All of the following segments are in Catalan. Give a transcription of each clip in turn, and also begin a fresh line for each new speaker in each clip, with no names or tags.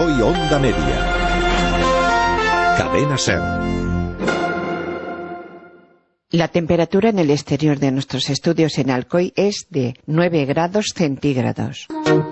Alcoy Onda Media. Cadena SER.
La temperatura en el exterior de nuestros estudios en Alcoy es de 9 grados centígrados.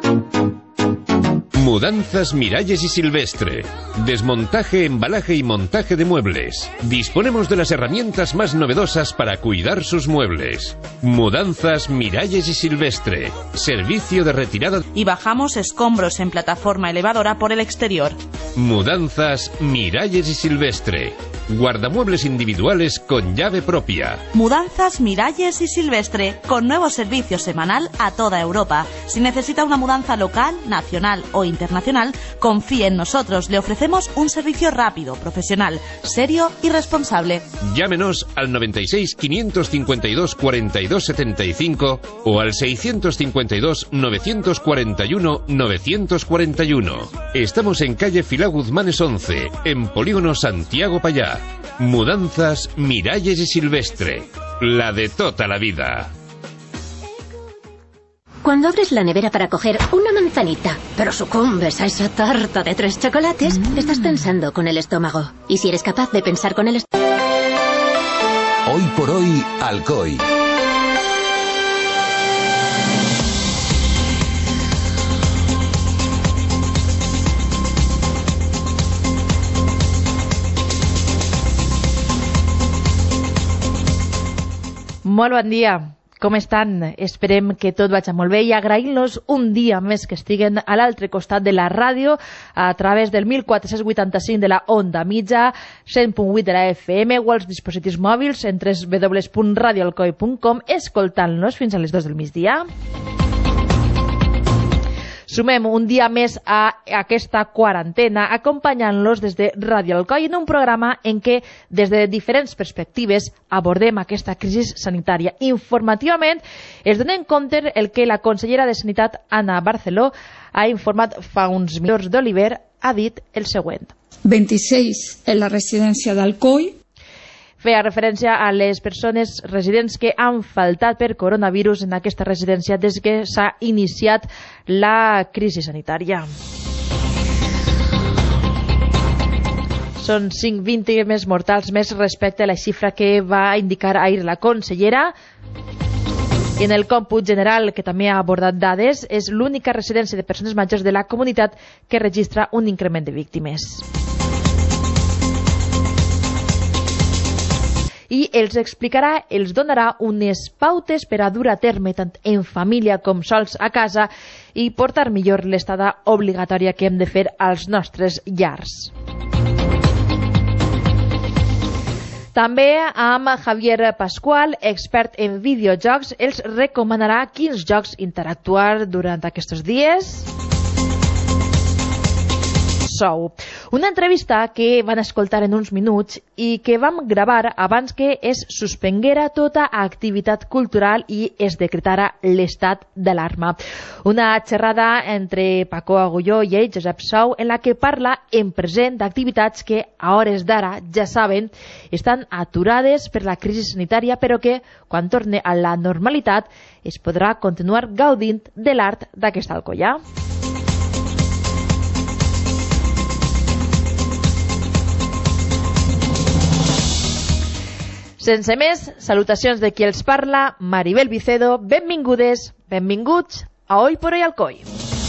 Mudanzas Miralles y Silvestre. Desmontaje, embalaje y montaje de muebles. Disponemos de las herramientas más novedosas para cuidar sus muebles. Mudanzas Miralles y Silvestre. Servicio de retirada.
Y bajamos escombros en plataforma elevadora por el exterior.
Mudanzas Miralles y Silvestre. Guardamuebles individuales con llave propia.
Mudanzas Miralles y Silvestre, con nuevo servicio semanal a toda Europa. Si necesita una mudanza local, nacional o internacional, confíe en nosotros. Le ofrecemos un servicio rápido, profesional, serio y responsable.
Llámenos al 96 552 42 75 o al 652 941 941. Estamos en calle Filá Guzmanes 11, en Polígono Santiago Pallá. Mudanzas Miralles y Silvestre, la de toda la vida.
Cuando abres la nevera para coger una manzanita, pero sucumbes a esa tarta de 3 chocolates, estás pensando con el estómago. Y si eres capaz de pensar con el estómago...
Hoy por hoy, Alcoy.
Molt bon dia, com estan? Esperem que tot vagi molt bé i agraïm-los un dia més que estiguen a l'altre costat de la ràdio a través del 1485 de la onda mitja, 100.8 de la FM o els dispositius mòbils en www.radioalcoy.com, escoltant-nos fins a les 2 del migdia. Sumem un dia més a aquesta quarantena, acompanyant-los des de Ràdio Alcoy en un programa en què, des de diferents perspectives, abordem aquesta crisi sanitària. Informativament, es donem compte el que la consellera de Sanitat, Anna Barceló, ha informat fa uns minuts d'Oliver, ha dit el següent.
26 en la residència d'Alcoy.
Feia referència a les persones residents que han faltat per coronavirus en aquesta residència des que s'ha iniciat la crisi sanitària. Són 5 víctimes mortals més respecte a la xifra que va indicar ahir la consellera. I en el còmput general, que també ha abordat dades, és l'única residència de persones majors de la comunitat que registra un increment de víctimes. I els explicarà, els donarà unes pautes per a dur a terme tant en família com sols a casa i portar millor l'estada obligatòria que hem de fer als nostres llars. També amb Javier Pascual, expert en videojocs, els recomanarà quins jocs interactuar durant aquests dies. Una entrevista que van escoltar en uns minuts i que vam gravar abans que es suspenguera tota activitat cultural i es decretara l'estat d'alarma. Una xerrada entre Paco Agulló i ell, Josep Sou, en la que parla en present d'activitats que a hores d'ara, ja saben, estan aturades per la crisi sanitària, però que, quan torne a la normalitat, es podrà continuar gaudint de l'art d'aquesta Alcoià. Sense més, salutacions de qui els parla, Maribel Vicedo, benvingudes, benvinguts a Hoy por Hoy Alcoy.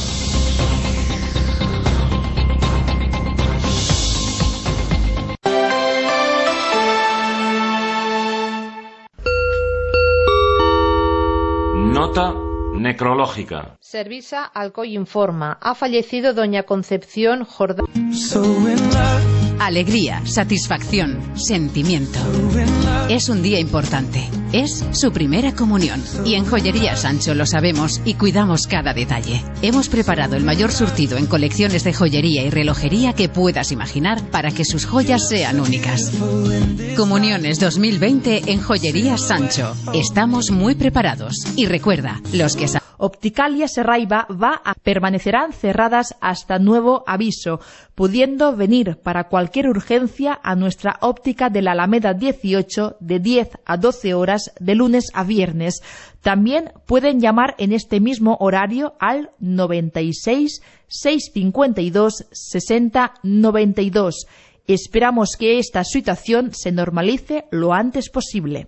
Nota necrológica.
Servisa Alcoy informa. Ha fallecido doña Concepción Jordán.
Alegría, satisfacción, sentimiento. Es un día importante. Es su primera comunión. Y en Joyería Sancho lo sabemos y cuidamos cada detalle. Hemos preparado el mayor surtido en colecciones de joyería y relojería que puedas imaginar para que sus joyas sean únicas. Comuniones 2020 en Joyería Sancho. Estamos muy preparados. Y recuerda, los que
Opticalia Serraiva permanecerán cerradas hasta nuevo aviso, pudiendo venir para cualquier urgencia a nuestra óptica de la Alameda 18 de 10 a 12 horas de lunes a viernes. También pueden llamar en este mismo horario al 96 652 60 92. Esperamos que esta situación se normalice lo antes posible.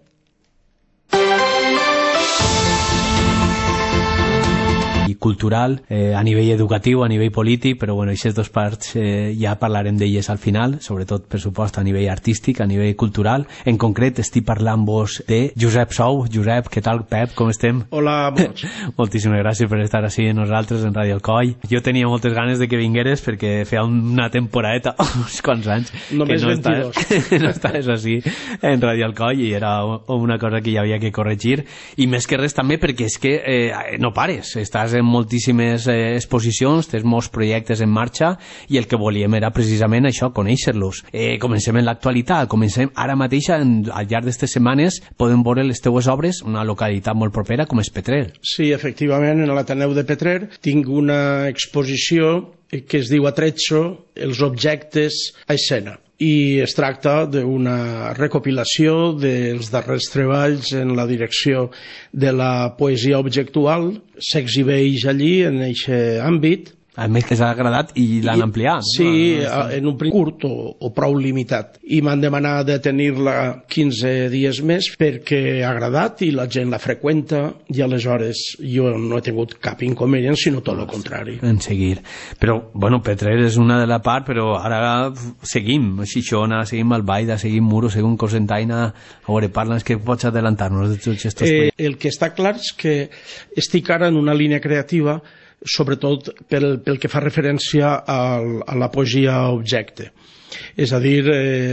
Cultural, a nivell educatiu, a nivell polític, però bueno, aquestes dues parts ja parlarem d'elles al final, sobretot per supost a nivell artístic, a nivell cultural. En concret estic parlant-vos de Josep Sou. Josep, què tal, Pep? Com estem?
Hola, boig.
Moltíssimes gràcies per estar així amb nosaltres en Ràdio Alcoi. Jo tenia moltes ganes de que vingueres perquè feia una temporadeta, uns quants anys,
només
que no
22.
no estaves així en Ràdio Alcoi i era una cosa que hi havia que corregir, i més que res també perquè és que no pares, estàs en moltíssimes exposicions, tens molts projectes en marxa, i el que volíem era precisament això, conèixer-los. Comencem en l'actualitat, comencem ara mateix, al llarg d'aquestes setmanes podem veure les teues obres, una localitat molt propera com és Petrer.
Sí, efectivament, en l'Ateneu de Petrer tinc una exposició que es diu Atrezzo, els objectes a escena, i es tracta d'una recopilació dels darrers treballs en la direcció de la poesia objectual. S'exhibeix allí, en aquest àmbit.
A més que s'ha agradat i l'han ampliat.
Sí, en un primer curt o prou limitat. I m'han demanat de tenir-la 15 dies més perquè ha agradat i la gent la freqüenta, i aleshores jo no he tingut cap inconvenient, sinó tot el contrari.
En seguir. Però, bueno, Petrer és una de la part, però ara seguim Xixona, seguim Albaida, seguim Muro, seguim Cosentaina. A veure, parla'ns, que pots adelantar-nos de tots aquests projectes?
El que està clar és que estic ara en una línia creativa, sobretot pel que fa referència a la poesia objecte. És a dir,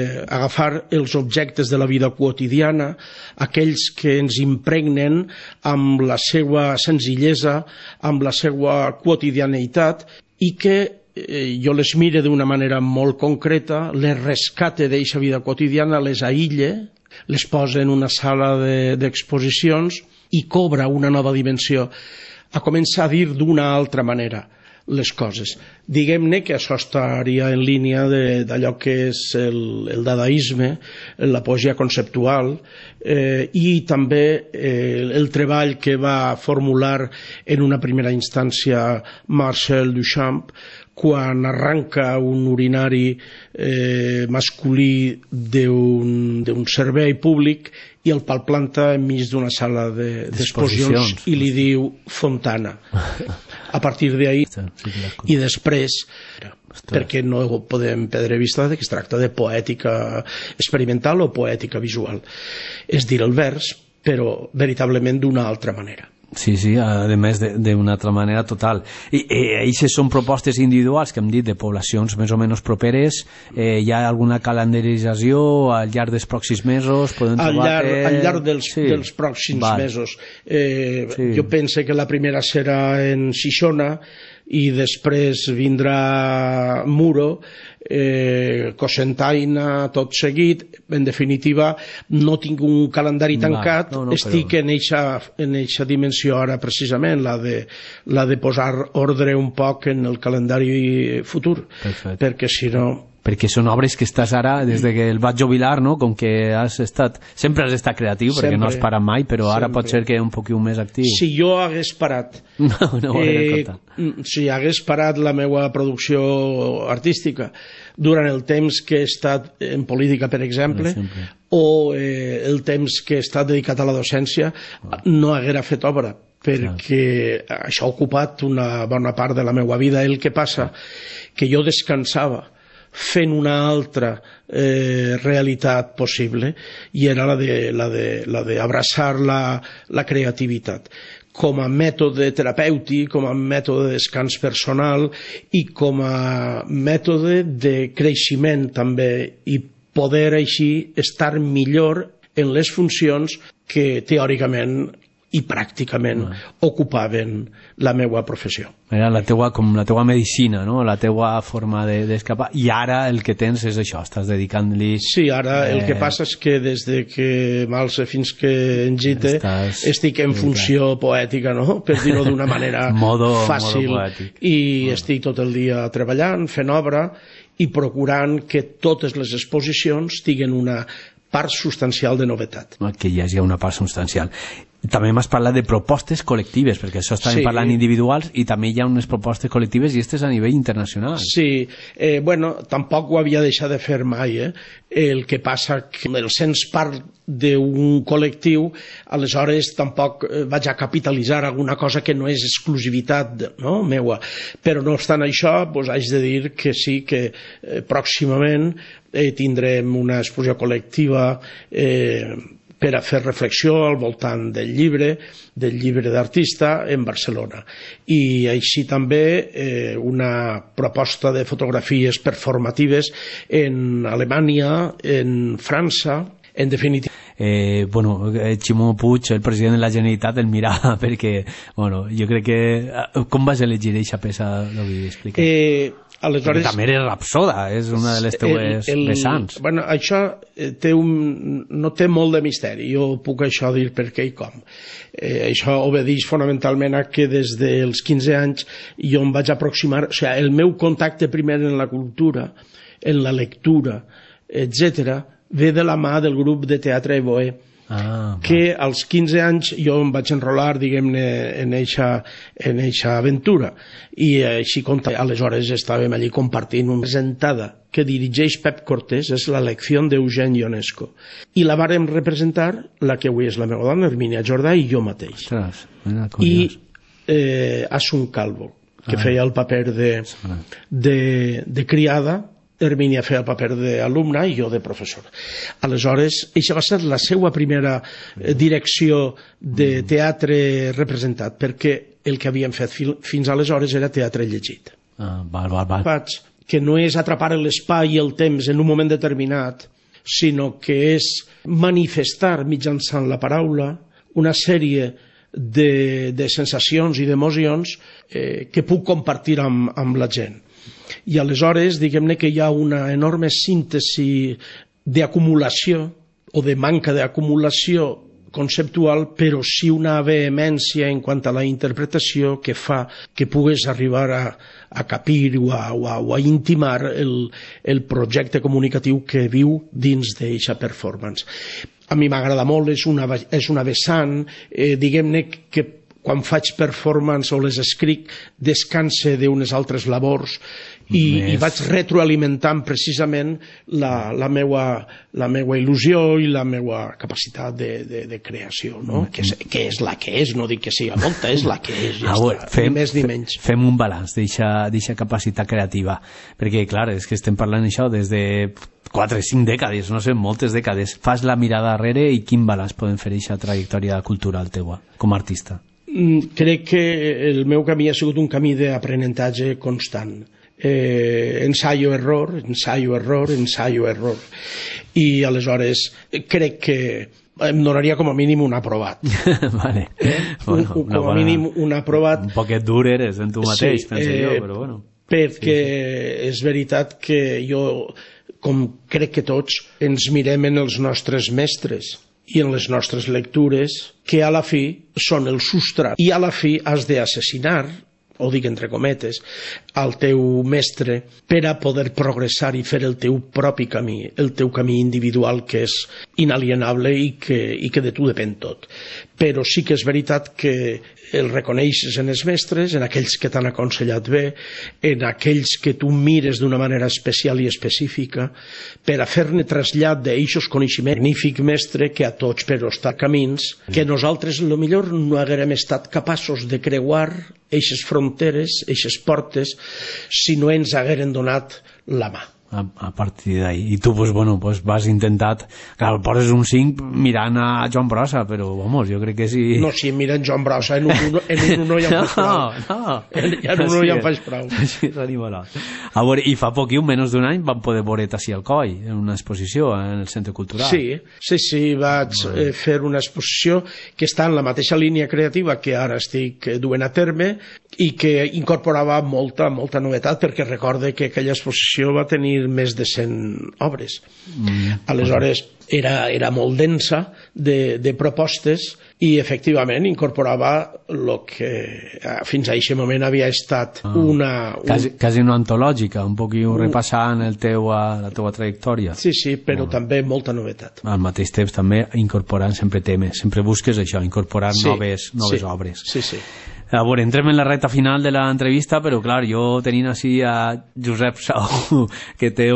agafar els objectes de la vida quotidiana, aquells que ens impregnen amb la seva senzillesa, amb la seva quotidianitat, i que jo les mire d'una manera molt concreta, les rescate d'eixa vida quotidiana, les aïlle, les posa en una sala d'exposicions i cobra una nova dimensió, a començar a dir d'una altra manera les coses. Diguem-ne que això estaria en línia d'allò que és el dadaisme, la poesia conceptual, i també el treball que va formular en una primera instància Marcel Duchamp quan arranca un urinari masculí d'un servei públic i el palplanta enmig d'una sala d'exposicions i li diu Fontana. A partir d'ahí, i després, perquè no podem perdre vista que es tracta de poètica experimental o poètica visual. És dir, el vers, però veritablement d'una altra manera.
Sí, sí, a més d'una altra manera total. I aquestes són propostes individuals que hem dit de poblacions més o menys properes. Hi ha alguna calendarització al llarg dels pròxims mesos?
Al llarg dels pròxims mesos. Jo penso que la primera serà en Xixona i després vindrà Muro, Cosentaina, tot seguit. En definitiva, no tinc un calendari tancat, estic en eixa dimensió ara precisament, la de posar ordre un poc en el calendari futur, perquè si no...
Perquè són obres que estàs ara, des que el vaig jubilar, no? Com que sempre has estat creatiu, perquè no has parat mai, però ara pot ser que un poquet més actiu.
Si jo hagués parat, si hagués parat la meva producció artística durant el temps que he estat en política, per exemple, o el temps que he estat dedicat a la docència, no haguera fet obra, perquè això ha ocupat una bona part de la meva vida. El que passa que jo descansava fent una altra realitat possible, i era la d'abraçar la creativitat com a mètode terapèutic, com a mètode de descans personal i com a mètode de creixement també, i poder així estar millor en les funcions que teòricament i pràcticament ocupaven la meva professió.
Era com la teua medicina, no? La teua forma d'escapar, i ara el que tens és això, estàs dedicant-li...
Sí, ara el que passa és que des de que m'alce fins que engite estic en funció poètica, no? Per dir-ho d'una manera fàcil, i estic tot el dia treballant, fent obra i procurant que totes les exposicions tinguin una part substancial de novetat.
Que hi hagi una part substancial. També m'has parlat de propostes col·lectives, perquè això estàvem parlant individuals, i també hi ha unes propostes col·lectives, i aquestes a nivell internacional.
Sí, bueno, tampoc ho havia deixat de fer mai, el que passa que el sens part d'un col·lectiu, aleshores tampoc vaig a capitalitzar alguna cosa que no és exclusivitat meua, però no obstant això, haig de dir que sí, que pròximament tindrem una exposició col·lectiva per a fer reflexió al voltant del llibre d'artista en Barcelona. I així també una proposta de fotografies performatives en Alemanya, en França, en definitiva.
Ximo Puig, el president de la Generalitat, el mirava perquè, jo crec que... Com vas elegir aquesta peça, David? Explica.
Aleshores,
també eres rapsoda, és una de les teues vessants.
Això no té molt de misteri, jo puc això dir per què i com. Això obedeix fonamentalment a que des dels 15 anys jo em vaig aproximar, o sigui, el meu contacte primer en la cultura, en la lectura, etc., ve de la mà del grup de teatre Evoe, que als 15 anys jo em vaig enrolar, diguem-ne, en eixa aventura, i així aleshores estàvem allí compartint una presentada que dirigeix Pep Cortés, és la lecció d'Eugeni Ionesco, i la vàrem representar, la que avui és la meva dona, Hermínia Jordà, i jo mateix. I Asun Calvo, que feia el paper de criada, Hermínia feia el paper d'alumna i jo de professor. Aleshores, això va ser la seva primera direcció de teatre representat, perquè el que havíem fet fins aleshores era teatre llegit. Que no és atrapar l'espai i el temps en un moment determinat, sinó que és manifestar mitjançant la paraula una sèrie de sensacions i d'emocions que puc compartir amb la gent. I aleshores, diguem-ne que hi ha una enorme síntesi d'acumulació o de manca d'acumulació conceptual, però sí una vehemència en quant a la interpretació que fa que pugues arribar a capir o a intimar el projecte comunicatiu que viu dins d'eixa performance. A mi m'agrada molt, és una vessant, diguem-ne que quan faig performance o les escric descanse d'unes altres labors i vaig retroalimentant precisament la meua il·lusió i la meua capacitat de creació, que és la que és, no dic que sigui molta, és la que és, ja està, ni més ni menys.
Fem un balanç d'eixa capacitat creativa, perquè clar, és que estem parlant això des de 4 o 5 dècades, no sé, moltes dècades. Fas la mirada darrere i quin balanç podem fer d'eixa trajectòria cultural teua com a artista?
Crec que el meu camí ha sigut un camí d'aprenentatge constant. Ensayo, error, i aleshores crec que em donaria com a mínim un aprovat.
Vale.
Com a mínim un aprovat.
Un poquet dur eres en tu mateix, penso jo, però bueno.
Perquè és veritat que jo, com crec que tots, ens mirem en els nostres mestres i en les nostres lectures, que a la fi són el substrat, i a la fi has d'assassinar, o dic entre cometes, al teu mestre per a poder progressar i fer el teu propi camí, el teu camí individual, que és inalienable i que de tu depèn tot. Però sí que és veritat que el reconeixes en els mestres, en aquells que t'han aconsellat bé, en aquells que tu mires d'una manera especial i específica, per a fer-ne trasllat d'eixos coneixements magnífic mestre que a tots però està camins, que nosaltres millor no haguérem estat capaços de creuar eixes fronteres, eixes portes, si no ens hagueren donat la mà.
a partir d'ahí. I tu, pues, bueno, pues vas intentat... Clar, poses un 5 mirant a Joan Brossa, però, vamos, jo crec que sí...
No, si miren Joan Brossa, en un uno ja em faig prou. Ja en un uno ja em faig prou.
Sí, s'animarà. A veure, i fa poc, menys d'un any, vam poder veure Tassi Alcoi, en una exposició en el Centre Cultural.
Sí, vaig fer una exposició que està en la mateixa línia creativa que ara estic duent a terme i que incorporava molta novetat, perquè recorde que aquella exposició va tenir més de 100 obres. Aleshores era molt densa de propostes i efectivament incorporava el que fins a aquest moment havia estat
quasi una antològica, un poc repassant la teua trajectòria.
Sí, però també molta novetat.
Al mateix temps també incorporant sempre temes, sempre busques això, incorporar noves obres.
Sí.
A veure, entrem en la recta final de l'entrevista, però clar, jo tenint així a Josep Sau, que té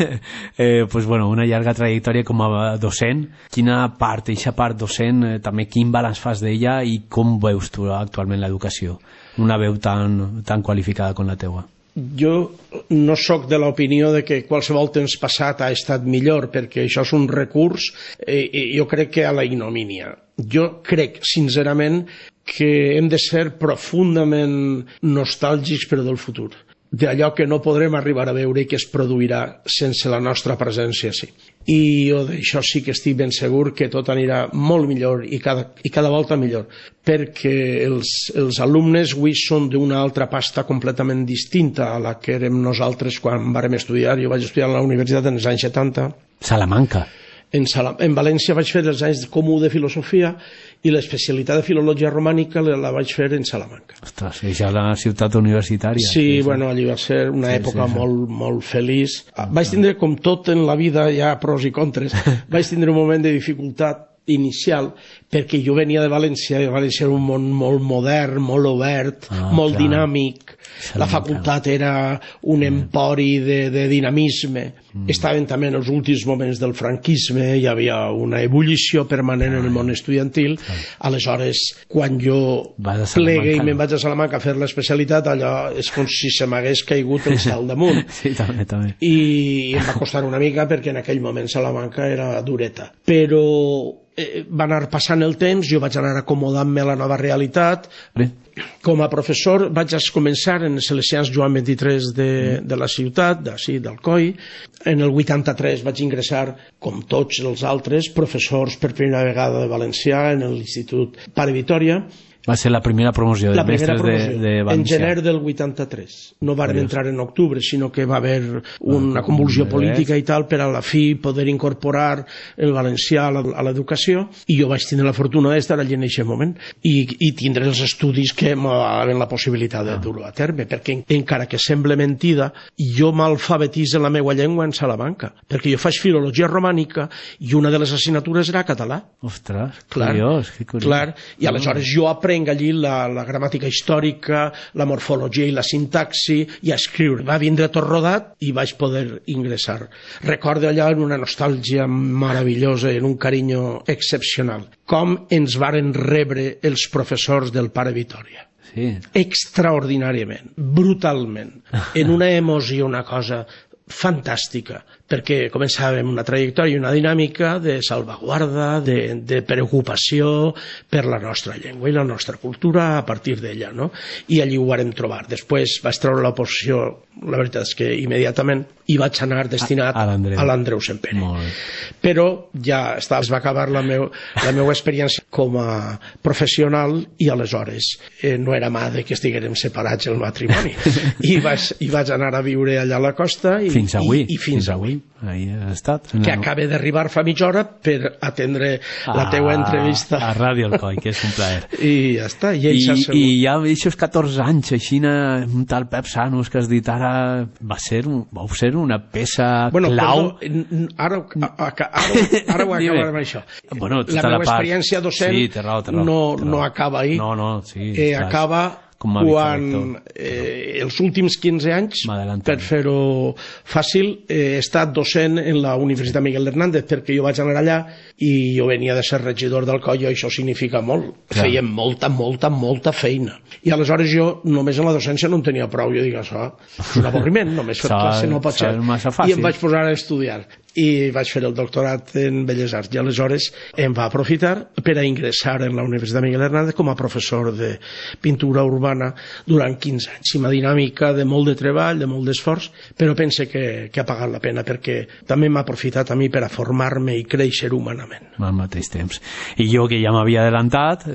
una llarga trajectòria com a docent, quina part, eixa part docent, també quin balanç fas d'ella i com veus tu actualment l'educació? Una veu tan qualificada com la teua.
Jo no sóc de l'opinió de que qualsevol temps passat ha estat millor, perquè això és un recurs, jo crec que a la ignomínia. Jo crec, sincerament, que hem de ser profundament nostàlgics però del futur, d'allò que no podrem arribar a veure i que es produirà sense la nostra presència sí. I jo d'això sí que estic ben segur que tot anirà molt millor i cada volta millor, perquè els alumnes avui són d'una altra pasta completament distinta a la que érem nosaltres quan vàrem estudiar. Jo vaig estudiar a la universitat en els anys 70.
Salamanca.
En València vaig fer els anys comú de filosofia i l'especialitat de filologia romànica la vaig fer en Salamanca.
Ostres, això és la ciutat universitària.
Sí, bueno, allí va ser una època molt feliç. Vaig tindre, com tot en la vida, hi ha pros i contres, vaig tindre un moment de dificultat inicial, perquè jo venia de València, i València era un món molt modern, molt obert, molt dinàmic. La facultat era un empori de dinamisme. Estaven també en els últims moments del franquisme, hi havia una ebullició permanent en el món estudiantil. Aleshores, quan jo plegue i me'n vaig a Salamanca a fer l'especialitat, allò és com si se m'hagués caigut el cel damunt.
Sí, també.
I em va costar una mica, perquè en aquell moment Salamanca era dureta. Però va anar passant el temps, jo vaig anar acomodant-me a la nova realitat. Com a professor vaig començar en els Salesians Joan XXIII de la ciutat, d'ací, d'Alcoi. En el 83 vaig ingressar, com tots els altres, professors per primera vegada de valencià en l'Institut Pare Vitòria.
Va ser la primera promoció de mestres de València.
En gener del 83. No vàrem entrar en octubre, sinó que va haver una convulsió política i tal per a la fi poder incorporar el valencià a l'educació, i jo vaig tindre la fortuna d'estar allí en aquest moment i tindre els estudis que m'aven la possibilitat de dur-ho a terme, perquè encara que sembla mentida, jo m'alfabetitzo en la meva llengua en Salamanca, perquè jo faig filologia romànica i una de les assignatures era català.
Ostres,
curiós, que curiós. Clar, i aleshores jo aprenc allí la gramàtica històrica, la morfologia i la sintaxi, i a escriure. Va vindre tot rodat i vaig poder ingressar. Recordo allà en una nostàlgia meravellosa, en un carinyo excepcional, com ens varen rebre els professors del Pare Vitòria.
Sí.
Extraordinàriament, brutalment, en una emoció, una cosa fantàstica, perquè començàvem una trajectòria i una dinàmica de salvaguarda, de preocupació per la nostra llengua i la nostra cultura a partir d'ella, no? I allí ho vàrem trobar. Després vaig treure l'oposició, la veritat és que immediatament, i vaig anar destinat a l'Andreu Sempere. Però ja es va acabar la meva experiència com a professional, i aleshores no era mà de que estiguérem separats el matrimoni. I vaig anar a viure allà a la costa
fins avui.
I fins avui.
Ahí ha estat.
Que acaba d'arribar fa mitja hora per atendre la teua entrevista.
A Ràdio Alcoi, que és un plaer.
I ja està.
I ja aquests 14 anys, així, un tal Pep Sanus que has dit ara, vau ser una peça clau.
Ara ho acabarem això. La meva experiència docent no acaba ahí. Acaba
com a
quan els últims 15 anys, per fer-ho fàcil, he estat docent en la Universitat Miguel Hernández, perquè jo vaig anar allà i jo venia de ser regidor d'Alcoi, i això significa molt. Fèiem molta feina. I aleshores jo només en la docència no en tenia prou. Jo dic, això és un avorriment, només fer classe no pot ser. I em vaig posar a estudiar. I vaig fer el doctorat en Belles Arts. I aleshores em va aprofitar per a ingressar en la Universitat Miguel Hernández com a professor de pintura urbana durant 15 anys. I una dinàmica de molt de treball, de molt d'esforç, però pense que ha pagat la pena, perquè també m'ha aprofitat a mi per a formar-me i créixer humanament.
Al mateix temps. I jo, que ja m'havia adelantat,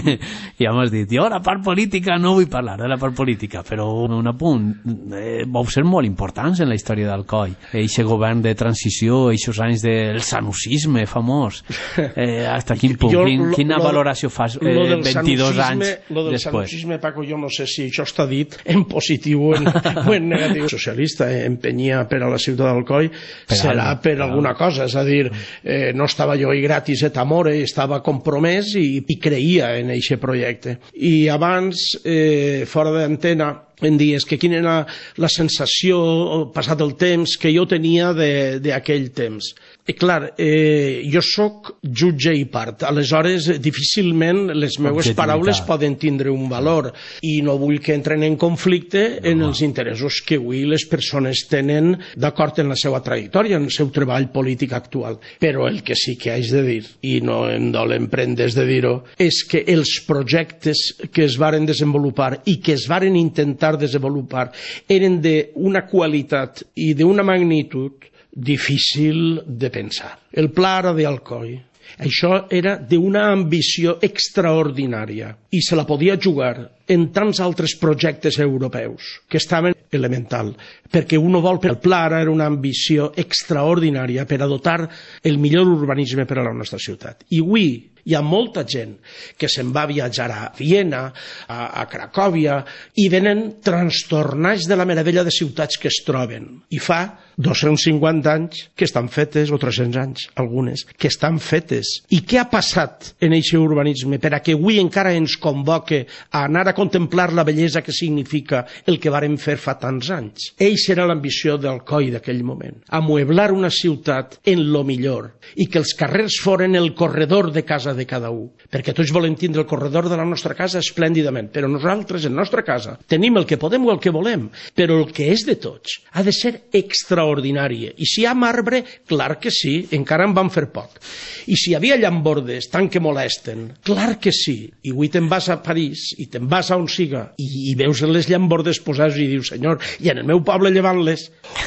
ja m'has dit, jo la part política no vull parlar de la part política, però un apunt, vau ser molt importants en la història d'Alcoi. Eixe govern de transició, aquests anys del sanucisme famós, hasta quin punt, quina valoració fas 22 anys després?
Lo del sanucisme, Paco, jo no sé si això està dit en positiu o en negatiu. Socialista empenyia per a la ciutat d'Alcoi, serà per alguna cosa, és a dir, no estava jo i gratis et amore, estava compromès i creia en aquest projecte. I abans, fora d'antena, em dies que quina era la sensació, passat el temps, que jo tenia d'aquell temps. I clar, jo sóc jutge i part, aleshores difícilment les meves paraules poden tindre un valor i no vull que entren en conflicte en els interessos que avui les persones tenen d'acord en la seva trajectòria, en el seu treball polític actual. Però el que sí que haig de dir, i no em dolen prendes de dir-ho, és que els projectes que es varen desenvolupar i que es varen intentar desenvolupar eren d'una qualitat i d'una magnitud difícil de pensar. El Pla Ara d'Alcoi, això era d'una ambició extraordinària i se la podia jugar en tants altres projectes europeus que estaven elemental, perquè uno vol, el Pla Ara era una ambició extraordinària per a dotar el millor urbanisme per a la nostra ciutat. I avui hi ha molta gent que se'n va viatjar a Viena, a Cracòvia, i venen trastornats de la meravella de ciutats que es troben. I fa 250 anys que estan fetes, o 300 anys, algunes, que estan fetes. I què ha passat en aquest urbanisme per a que avui encara ens convoque a anar a contemplar la bellesa que significa el que vàrem fer fa tants anys? Eixa era l'ambició d'Alcoi d'aquell moment, amueblar una ciutat en lo millor, i que els carrers foren el corredor de casa de cada un, perquè tots volem tindre el corredor de la nostra casa esplèndidament, però nosaltres en nostra casa tenim el que podem o el que volem, però el que és de tots ha de ser extraordinari. I si hi ha marbre, clar que sí, encara en van fer poc. I si hi havia llambordes tant que molesten, clar que sí. I avui te'n vas a París i te'n vas a on siga i veus les llambordes posades i dius, senyor, i en el meu poble llevant-les?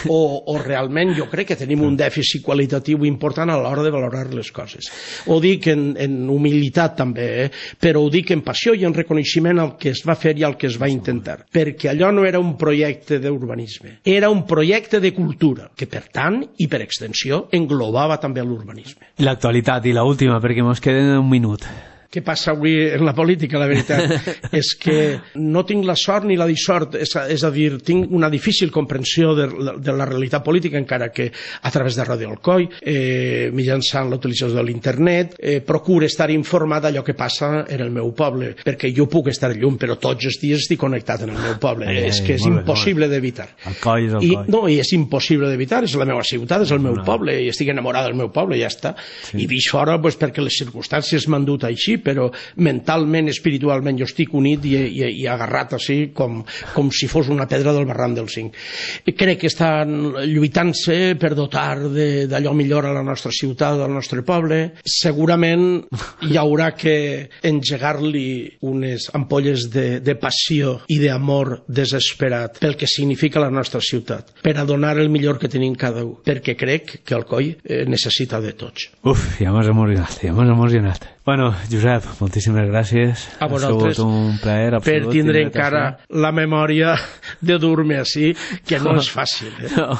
O realment jo crec que tenim un dèficit qualitatiu important a l'hora de valorar les coses. Ho dic en humilitat també, però ho dic en passió i en reconeixement al que es va fer i al que es va intentar, perquè allò no era un projecte d'urbanisme, era un projecte de cultura, que per tant i per extensió englobava també l'urbanisme.
L'actualitat i l'última, perquè ens queden un minut.
Què passa avui en la política, la veritat, és que no tinc la sort ni la dissort, és a dir, tinc una difícil comprensió de la realitat política, encara que a través de Ràdio Alcoi, mitjançant la utilització de l'internet, procuro estar informat d'allò que passa en el meu poble, perquè jo puc estar llum, però tots els dies estic connectat en el meu poble, és que és impossible d'evitar.
Alcoi és Alcoi.
No, i és impossible d'evitar, és la meva ciutat, és el meu poble, i estic enamorat del meu poble, ja està. I vist fora perquè les circumstàncies m'han dut així, però mentalment, espiritualment jo estic unit i agarrat així com si fos una pedra del barranc del Cinc. Crec que estan lluitant-se per dotar d'allò millor a la nostra ciutat, al nostre poble. Segurament hi haurà que engegar-li unes ampolles de passió i d'amor desesperat pel que significa la nostra ciutat, per a donar el millor que tenim cada un, perquè crec que Alcoi necessita de tots.
Uf, ja m'has emocionat. Bueno, Josep, moltíssimes gràcies.
A vosaltres.
Ha sigut un plaer absolut.
Per tindre encara la memòria de dur-me així, que no és fàcil.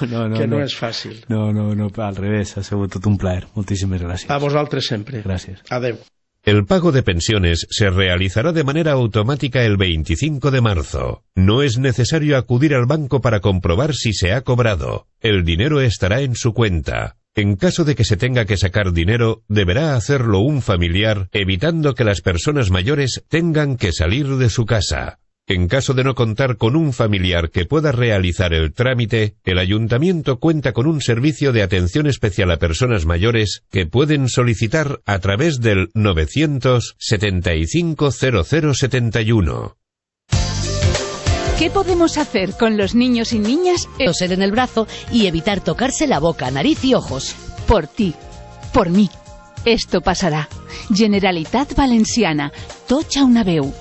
No és fàcil.
No, al revés, ha sigut tot un plaer. Moltíssimes gràcies.
A vosaltres sempre.
Gracias.
Adeu.
El pago de pensiones se realizará de manera automática el 25 de marzo. No es necesario acudir al banco para comprobar si se ha cobrado. El dinero estará en su cuenta. En caso de que se tenga que sacar dinero, deberá hacerlo un familiar, evitando que las personas mayores tengan que salir de su casa. En caso de no contar con un familiar que pueda realizar el trámite, el ayuntamiento cuenta con un servicio de atención especial a personas mayores que pueden solicitar a través del 975 0071.
¿Qué podemos hacer con los niños y niñas?
Toser en el brazo y evitar tocarse la boca, nariz y ojos.
Por ti, por mí. Esto pasará. Generalitat Valenciana. Tocha una veu.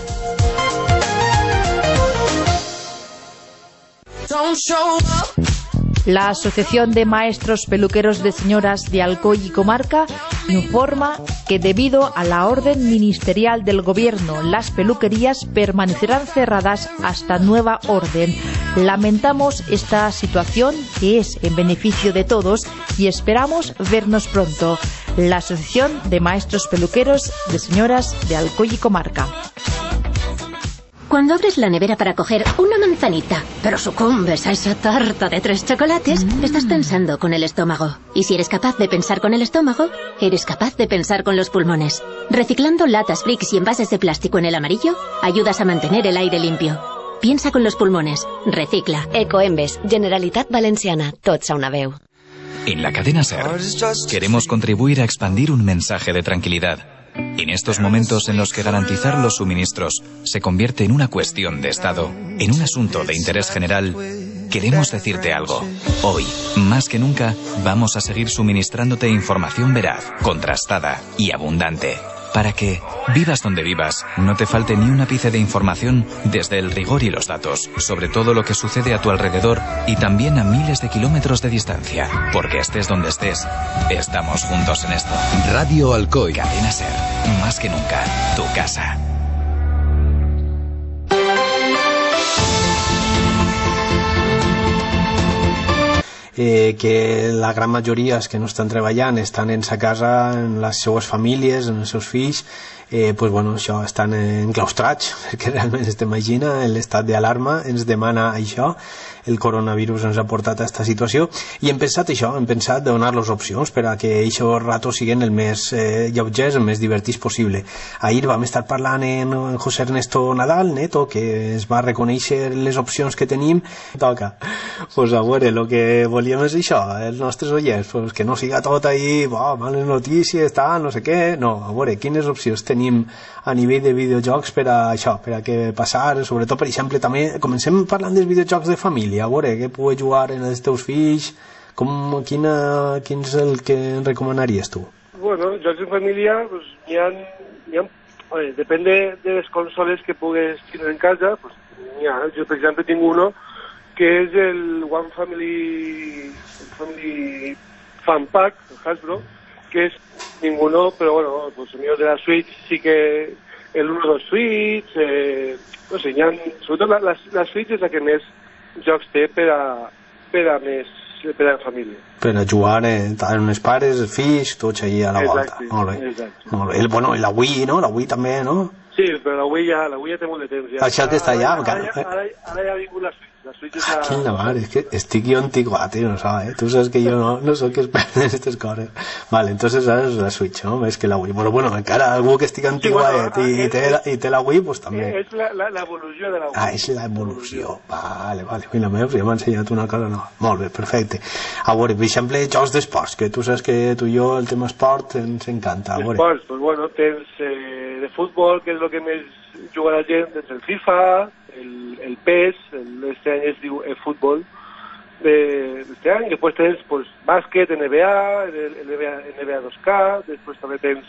La Asociación de Maestros Peluqueros de Señoras de Alcoy y Comarca informa que debido a la orden ministerial del Gobierno, las peluquerías permanecerán cerradas hasta nueva orden. Lamentamos esta situación que es en beneficio de todos y esperamos vernos pronto. La Asociación de Maestros Peluqueros de Señoras de Alcoy y Comarca.
Cuando abres la nevera para coger una manzanita, pero sucumbes a esa tarta de 3 chocolates, estás pensando con el estómago. Y si eres capaz de pensar con el estómago, eres capaz de pensar con los pulmones. Reciclando latas, bricks y envases de plástico en el amarillo, ayudas a mantener el aire limpio. Piensa con los pulmones. Recicla.
Ecoembes, Generalitat Valenciana, tots a una veu.
En la cadena SER queremos contribuir a expandir un mensaje de tranquilidad. En estos momentos en los que garantizar los suministros se convierte en una cuestión de Estado, en un asunto de interés general, queremos decirte algo. Hoy, más que nunca, vamos a seguir suministrándote información veraz, contrastada y abundante, para que, vivas donde vivas, no te falte ni un ápice de información desde el rigor y los datos, sobre todo lo que sucede a tu alrededor y también a miles de kilómetros de distancia. Porque estés donde estés, estamos juntos en esto.
Radio Alcoy.
Cadena SER, más que nunca, tu casa.
Que la gran majoria que no estan treballant estan en sa casa, en les seues famílies, en els seus fills, pues bueno, això, estan enclaustrats, perquè realment es t'imagina, l'estat d'alarma ens demana això, el coronavirus ens ha portat a aquesta situació, i hem pensat això, hem pensat de donar-los opcions per a que aquests ratos siguin el més lleugers, el més divertits possible. Ahir vam estar parlant en José Ernesto Nadal, Neto, que es va reconèixer les opcions que tenim. Toca, pues a veure, el que volíem és això, els nostres oients, pues que no siga tot ahí, males notícies, tal, no sé què, no, a veure, quines opcions tenim a nivell de videojocs per a això, per a què passar, sobretot, per exemple, també comencem parlant dels videojocs de família, a veure, què pugues jugar en els teus fills, quin és el que recomanaries tu?
Bueno, jocs de família, pues, depèn de les consoles que pugues tenir en casa, pues, jo per exemple tinc uno que és el One Family Fan Pack, el Hasbro, que és ninguno, però bueno, pues el mío de la Switch sí que el 1-2 Switch, no sé, sobretot la Switch és la que més jocs té per a família.
Per a jugar amb els pares, els fills, tots allí a la volta. Molt bé. Molt bé. Bueno, i la Wii, no? La Wii també, no?
Sí, però la Wii ja té molt de temps. Ja.
Això que està allà...
Ara ja ha vingut la Switch. La Switch és
Quina mare, és que estic jo antiguat, no saps, Tu saps que jo no soc expert en aquestes coses. Vale, entonces ara és la Switch, no? Més que la Wii. Bueno, encara algú que estic antiguat i té la Wii, pues també.
És l'evolució de la Wii.
És l'evolució. Vale. Mira, ja m'ha ensenyat una cosa nova. Molt bé, perfecte. A veure, per exemple, jocs d'esports, que tu saps que tu i jo el tema esport ens encanta.
Esports, pues bueno, tens de futbol, que és el que més juga la gent, tens el FIFA, el PES, este any es diu futbol d'este any, després tens pues, bàsquet, NBA, NBA 2K, després també tens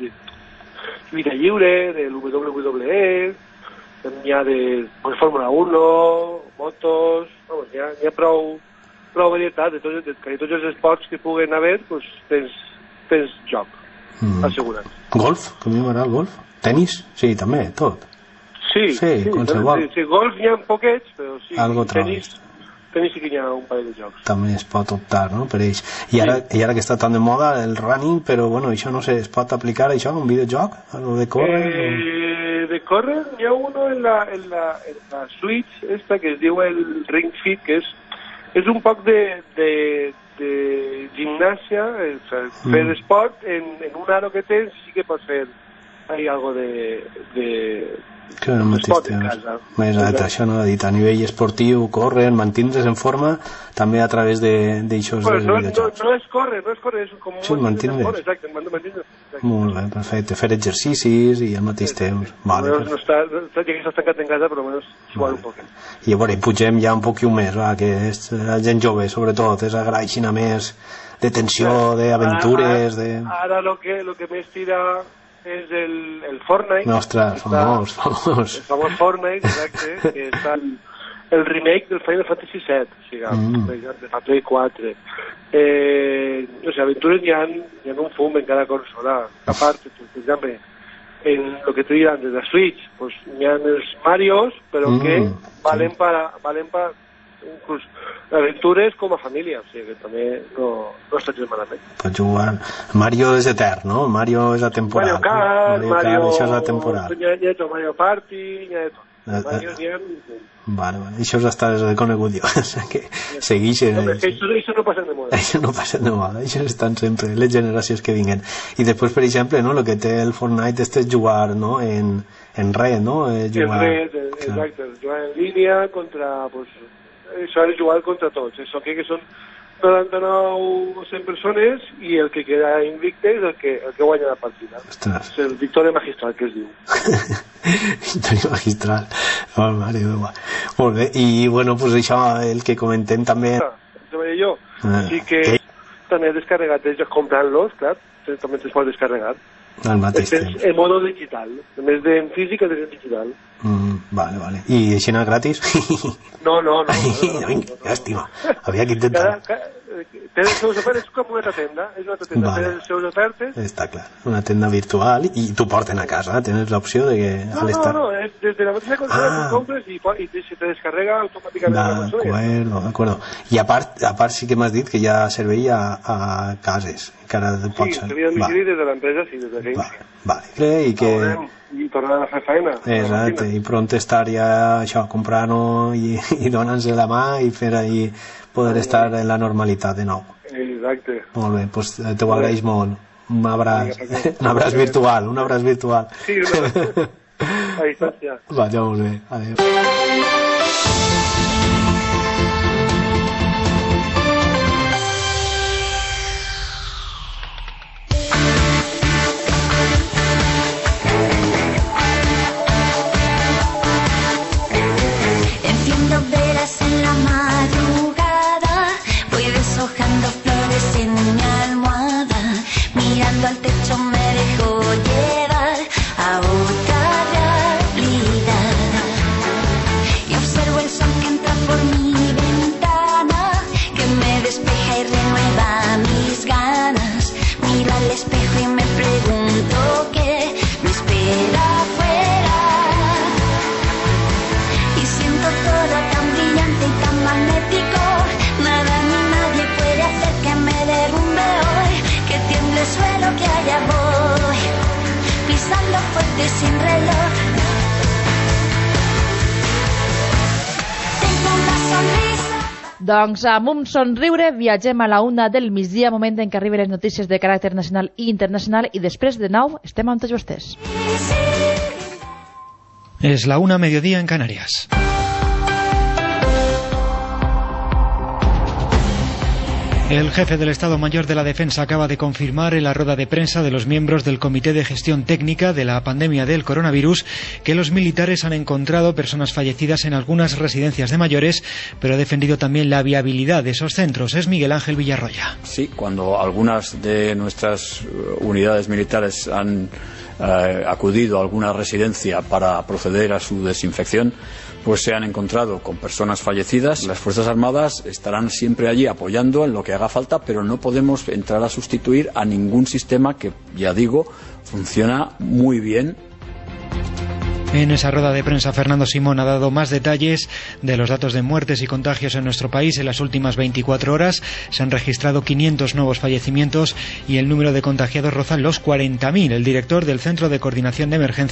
lluita lliure, del WWE, hi ha de pues, Fórmula 1, motos, hi ha prou varietat de tots els esports que puguen haver, pues, tens joc assegurat.
Golf? Que a mi m'agrada el golf. Tenis? Sí, també, tot.
Sí, golf n'hi ha poquets, però sí, tenis sí que hi ha un parell de jocs.
També es pot optar, no?, per ells. I ara que està tan de moda el running, però bueno, això no sé, es pot aplicar això a un videojoc? Algo de córrer?
De córrer n'hi ha uno en la Switch esta que es diu el Ring Fit, que és un poc de gimnàsia, fer esport en un aro que tens sí que pots fer hay algo de
Que no mateix temps. Exacte, això no l'ha dit. A nivell esportiu, córrer, mantindre's en forma, també a través d'aixòs videojocs.
No és córrer, és com...
Sí, mantindre's.
Exacte, mantindre's.
Molt bé, perfecte. Fer exercicis i al mateix temps. Vale,
no estàs tancat en casa, però almenys jugar un poc.
I a veure, pugem ja un poquil més, que és la gent jove, sobretot, és agraeixina més de tensió, d'aventures...
Ara lo que més tira és el Fortnite.
Ostres, famós.
El famós Fortnite, exacte, que és el remake del Final Fantasy VII, de fa Play 4. No sé, aventures n'hi ha un fum en cada consola. A part, per exemple, en lo que te dirán de la Switch, pues n'hi ha els Marios, però que valen para inclús aventures com a família, o sigui que també no està gens malament.
Pots jugar... Mario és etern, no? Mario és atemporal.
Mario Kart,
això és atemporal.
N'hi ha tot, Mario Party, n'hi ha tot.
Vale, això està desconegut jo. Que segueixen...
Això no passa de moda.
Això no passa de moda, això estan sempre les generacions que vinguen. I després, per exemple, no, el que té el Fortnite és jugar, no, en red, no?
Jugar, en red, exacte. Jugar en línia contra... Pues, això ha de jugar contra tots. Això que són 99 o 100 persones i el que queda invicte és el que guanya la partida.
Ostres.
És el victòria magistral, que es diu.
Victòria magistral. Oh, mare meva. Molt bé. I, bueno, pues això, el que comentem també...
Això veia jo. Així que també he descarregat ells comprant-los, clar, també te'ls pots descarregar.
Al mateix temps.
En modo digital. En vez de en física, és en digital.
Vale. I així no gratis?
No.
Llàstima. Havia que intentar.
Té els seus ofertes, és com una altra tenda. És una altra tenda, té els seus ofertes.
Està clar. Una tenda virtual i t'ho porten a casa. Tens l'opció de que...
No. Des de la mateixa consola tu compres i se te descarrega automàticament la consola.
D'acord. I a part sí que m'has dit que hi ha servei a cases.
Sí, seria domicili des de l'empresa, sí, des de Games.
Vale. I que...
I tornar a fer feina.
Exacte, i pront estar ja això, comprant-ho i donant-se la mà i fer ahí poder estar en la normalitat de nou.
Exacte.
Molt bé, doncs t'ho agraeix molt. Un abraç virtual.
Sí, a distància.
Vaja, molt bé. Adéu.
Velas en la madrugada, voy deshojando flores en mi almohada, mirando al techo me dejo llevar a otra realidad y observo el sol que entra por mi ventana, que me despeja y renueva mis ganas, miro al espejo y me pregunto qué me espera afuera y siento todo tan brillante y tan magnético, nada ni nadie puede hacer que me derrumbe hoy, que tiemble el suelo, que allá voy, pisando fuerte sin reloj. Tengo una sonrisa.
Doncs amb un somriure viatgem a la 1 del migdia, moment en què arriben les notícies de caràcter nacional i internacional, i després de nou estem amb tots vostès.
Es la 1 mediodía en Canarias. El jefe del Estado Mayor de la Defensa acaba de confirmar en la rueda de prensa de los miembros del Comité de Gestión Técnica de la pandemia del coronavirus que los militares han encontrado personas fallecidas en algunas residencias de mayores, pero ha defendido también la viabilidad de esos centros. Es Miguel Ángel Villarroya.
Sí, cuando algunas de nuestras unidades militares han acudido a alguna residencia para proceder a su desinfección, pues se han encontrado con personas fallecidas. Las Fuerzas Armadas estarán siempre allí apoyando en lo que haga falta, pero no podemos entrar a sustituir a ningún sistema que, ya digo, funciona muy bien.
En esa rueda de prensa, Fernando Simón ha dado más detalles de los datos de muertes y contagios en nuestro país. En las últimas 24 horas se han registrado 500 nuevos fallecimientos y el número de contagiados roza los 40.000. El director del Centro de Coordinación de Emergencias